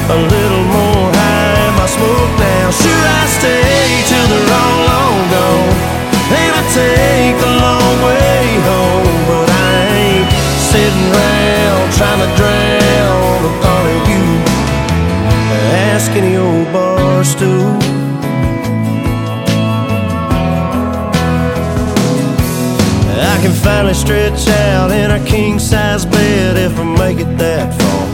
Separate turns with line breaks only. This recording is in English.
a little more high in my smoke now. Should I stay till they're all long gone? And I take the long way home, but I ain't sitting around trying to drown the thought of you. Ask any old bar stool. I can finally stretch out in a king-size bed if I make it that far.